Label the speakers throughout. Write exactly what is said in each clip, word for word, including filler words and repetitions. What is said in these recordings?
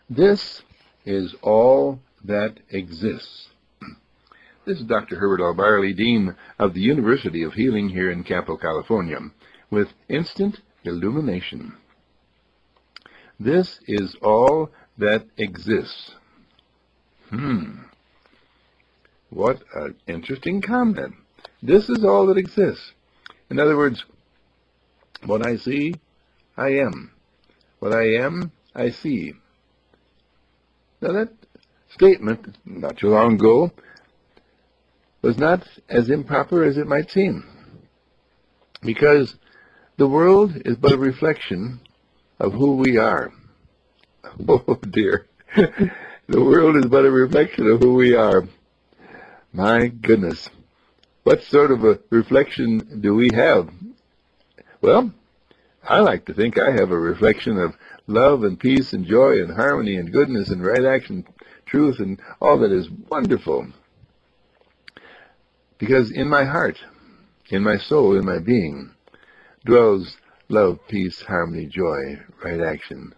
Speaker 1: This is all that exists. This is Doctor Herbert L. Barley, Dean of the University of Healing here in Campo, California, with Instant Illumination. This is all that exists. Hmm. What an interesting comment. This is all that exists. In other words, what I see, I am. What I am, I see. Now that statement, not too long ago, was not as improper as it might seem, because the world is but a reflection of who we are. Oh dear. The world is but a reflection of who we are. My goodness. What sort of a reflection do we have? Well, I like to think I have a reflection of love and peace and joy and harmony and goodness and right action, truth, and all that is wonderful. Because in my heart, in my soul, in my being, dwells love, peace, harmony, joy, right action.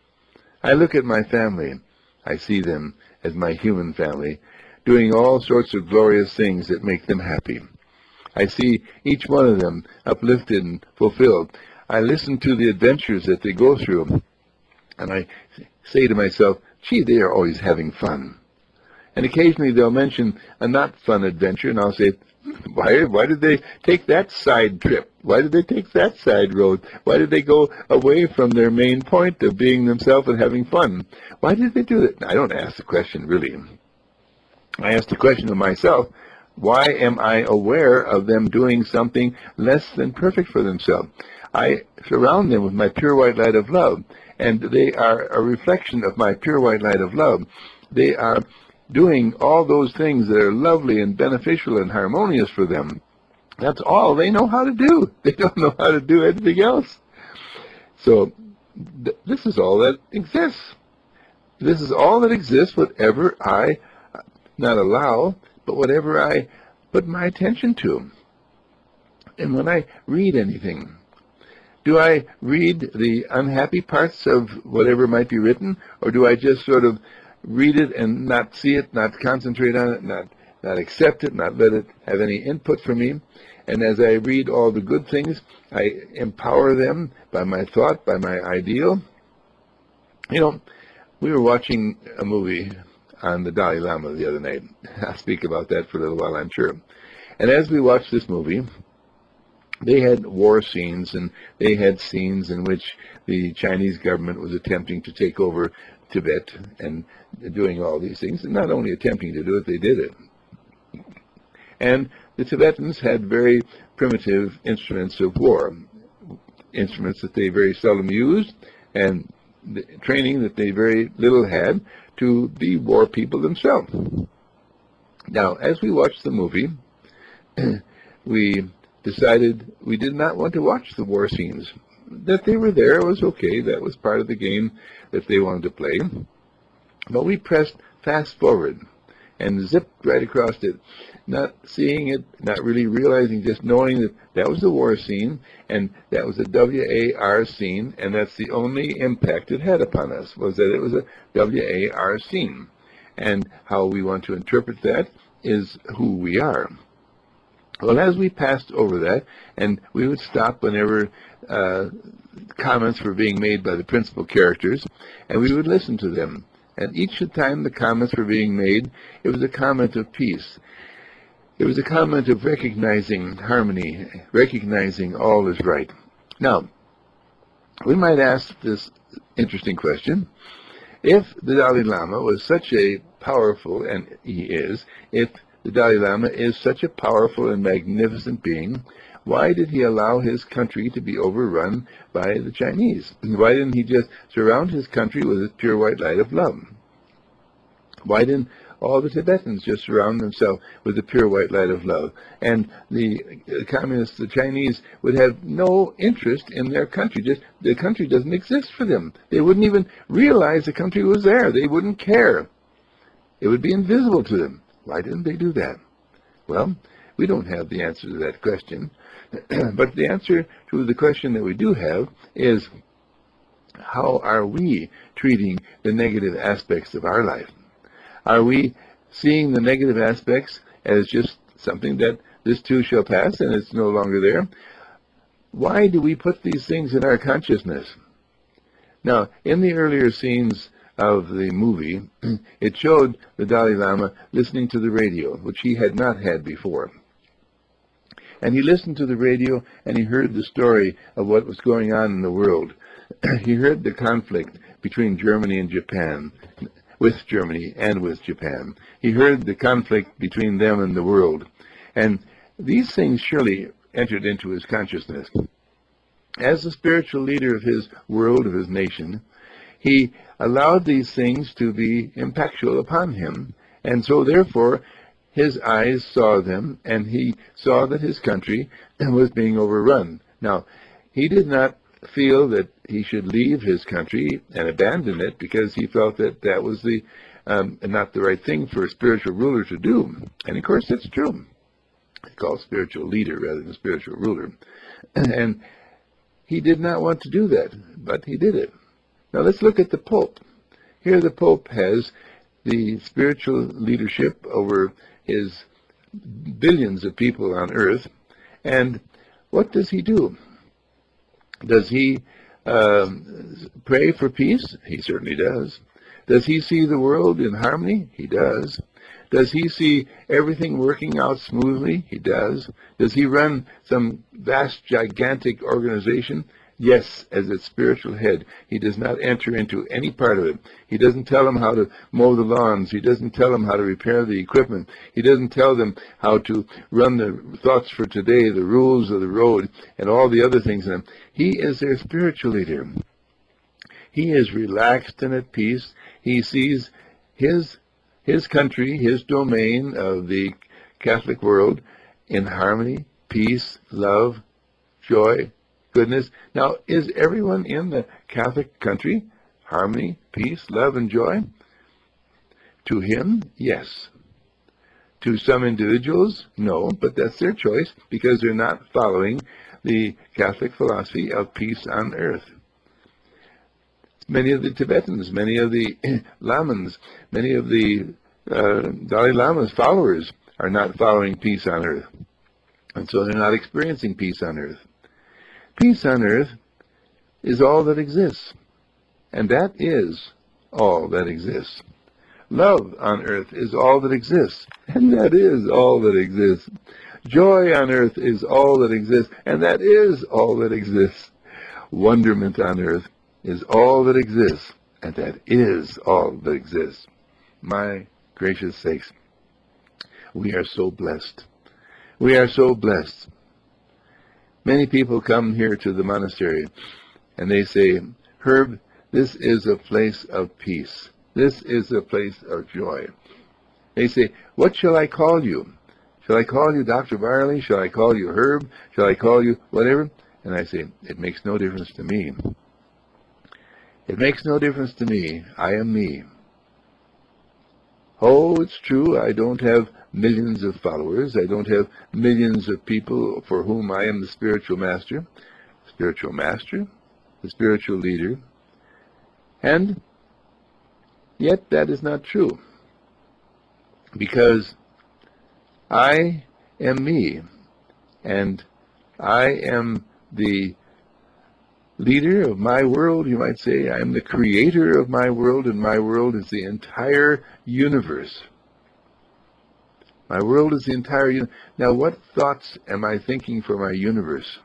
Speaker 1: I look at my family. I see them as my human family, doing all sorts of glorious things that make them happy. I see each one of them uplifted and fulfilled. I listen to the adventures that they go through, and I say to myself, gee, they are always having fun. And occasionally they'll mention a not fun adventure, and I'll say, why, why did they take that side trip? Why did they take that side road? Why did they go away from their main point of being themselves and having fun? Why did they do that? I don't ask the question, really. I ask the question of myself, why am I aware of them doing something less than perfect for themselves? I surround them with my pure white light of love, and they are a reflection of my pure white light of love. They are doing all those things that are lovely and beneficial and harmonious for them. That's all they know how to do. They don't know how to do anything else. So th- this is all that exists. This is all that exists, whatever I not allow, but whatever I put my attention to. And when I read anything, do I read the unhappy parts of whatever might be written, or do I just sort of read it and not see it, not concentrate on it, not not accept it, not let it have any input for me? And as I read all the good things, I empower them by my thought, by my ideal. You know, we were watching a movie on the Dalai Lama the other night. I'll speak about that for a little while, I'm sure. And as we watched this movie, they had war scenes, and they had scenes in which the Chinese government was attempting to take over Tibet and doing all these things. And not only attempting to do it, they did it. And the Tibetans had very primitive instruments of war, instruments that they very seldom used, and the training that they very little had to be war people themselves. Now, as we watched the movie, we decided we did not want to watch the war scenes. That they were there was okay. That was part of the game that they wanted to play. But we pressed fast forward and zipped right across it, not seeing it, not really realizing, just knowing that that was the war scene, and that was a W A R scene, and that's the only impact it had upon us, was that it was a W A R scene. And how we want to interpret that is who we are. Well, as we passed over that, and we would stop whenever uh, comments were being made by the principal characters, and we would listen to them. And each time the comments were being made, it was a comment of peace. It was a comment of recognizing harmony, recognizing all is right. Now, we might ask this interesting question. If the Dalai Lama was such a powerful, and he is, if the Dalai Lama is such a powerful and magnificent being, why did he allow his country to be overrun by the Chinese? Why didn't he just surround his country with his pure white light of love? Why didn't all the Tibetans just surround themselves with the pure white light of love? And the communists, the Chinese, would have no interest in their country. Just the country doesn't exist for them. They wouldn't even realize the country was there. They wouldn't care. It would be invisible to them. Why didn't they do that? Well, we don't have the answer to that question. But the answer to the question that we do have is, how are we treating the negative aspects of our life? Are we seeing the negative aspects as just something that this too shall pass and it's no longer there? Why do we put these things in our consciousness? Now, in the earlier scenes of the movie, it showed the Dalai Lama listening to the radio, which he had not had before. And he listened to the radio and he heard the story of what was going on in the world. He heard the conflict between Germany and Japan, with Germany and with Japan. He heard the conflict between them and the world. And these things surely entered into his consciousness. As the spiritual leader of his world, of his nation, he allowed these things to be impactful upon him, and so therefore his eyes saw them, and he saw that his country was being overrun. Now, he did not feel that he should leave his country and abandon it because he felt that that was the um, not the right thing for a spiritual ruler to do. And of course, that's true. It's called spiritual leader rather than spiritual ruler. And he did not want to do that, but he did it. Now let's look at the Pope. Here the Pope has the spiritual leadership over his billions of people on earth. And what does he do? Does he um, pray for peace? He certainly does. Does he see the world in harmony? He does. Does he see everything working out smoothly? He does. Does he run some vast, gigantic organization? Yes, as its spiritual head. He does not enter into any part of it. He doesn't tell them how to mow the lawns. He doesn't tell them how to repair the equipment. He doesn't tell them how to run the thoughts for today, the rules of the road, and all the other things. He is their spiritual leader. He is relaxed and at peace. He sees his his country, his domain of the Catholic world in harmony, peace, love, joy, goodness. Now, is everyone in the Catholic country harmony, peace, love, and joy? To him, yes. To some individuals, no, but that's their choice because they're not following the Catholic philosophy of peace on earth. Many of the Tibetans, many of the Lamans, many of the uh, Dalai Lama's followers are not following peace on earth. And so they're not experiencing peace on earth. Peace on earth is all that exists, and that is all that exists. Love on earth is all that exists, and that is all that exists. Joy on earth is all that exists, and that is all that exists. Wonderment on earth is all that exists, and that is all that exists. My gracious sakes, we are so blessed. We are so blessed. Many people come here to the monastery and they say, Herb, this is a place of peace. This is a place of joy. They say, what shall I call you? Shall I call you Doctor Barley? Shall I call you Herb? Shall I call you whatever? And I say, it makes no difference to me. It makes no difference to me. I am me. Oh, it's true, I don't have millions of followers. I don't have millions of people for whom I am the spiritual master. Spiritual master, the spiritual leader. And yet that is not true. Because I am me. And I am the leader of my world, you might say. I am the creator of my world, and my world is the entire universe. My world is the entire universe. Now, what thoughts am I thinking for my universe?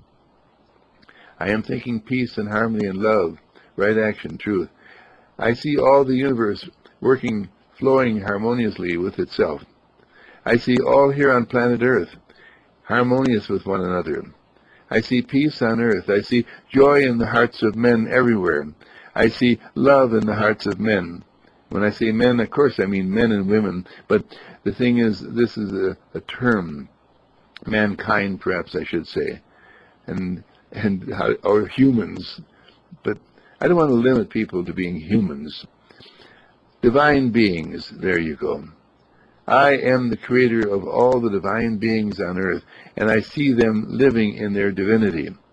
Speaker 1: I am thinking peace and harmony and love, right action, truth. I see all the universe working, flowing harmoniously with itself. I see all here on planet Earth harmonious with one another. I see peace on earth. I see joy in the hearts of men everywhere. I see love in the hearts of men. When I say men, of course, I mean men and women. But the thing is, this is a, a term, mankind, perhaps I should say, and and how, or humans. But I don't want to limit people to being humans. Divine beings, there you go. I am the creator of all the divine beings on earth, and I see them living in their divinity.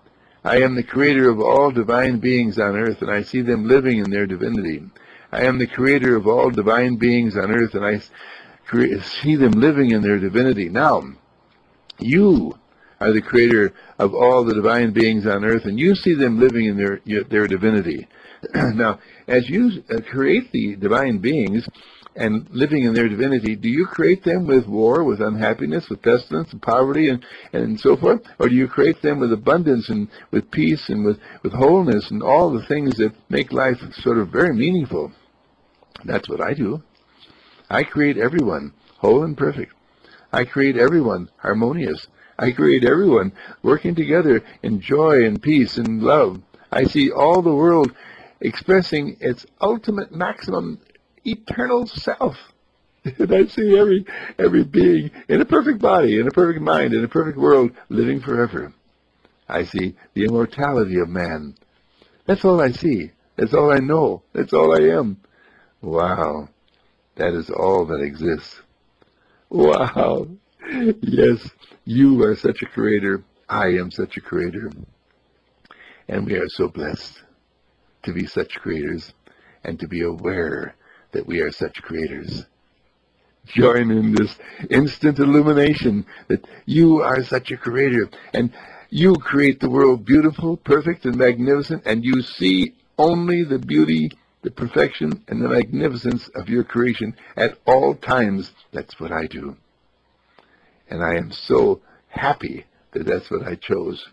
Speaker 1: I am the creator of all divine beings on earth, and I see them living in their divinity. I am the creator of all divine beings on earth, and I see them living in their divinity. Now, you are the creator of all the divine beings on earth, and you see them living in their their divinity. Now, as you create the divine beings and living in their divinity, do you create them with war, with unhappiness, with pestilence and poverty and, and so forth? Or do you create them with abundance and with peace and with, with wholeness and all the things that make life sort of very meaningful? That's what I do. I create everyone whole and perfect. I create everyone harmonious. I create everyone working together in joy and peace and love. I see all the world expressing its ultimate maximum eternal self. And I see every every being in a perfect body, in a perfect mind, in a perfect world, living forever. I see the immortality of man. That's all I see. That's all I know. That's all I am. Wow. That is all that exists. Wow. Yes, you are such a creator. I am such a creator. And we are so blessed to be such creators and to be aware that we are such creators. Join in this instant illumination that you are such a creator, and you create the world beautiful, perfect, and magnificent, and you see only the beauty, the perfection, and the magnificence of your creation at all times. That's what I do. And I am so happy that that's what I chose.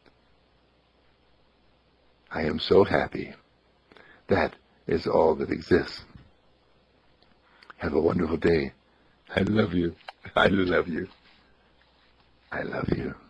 Speaker 1: I am so happy. That is all that exists. Have a wonderful day. I love you. I love you. I love you.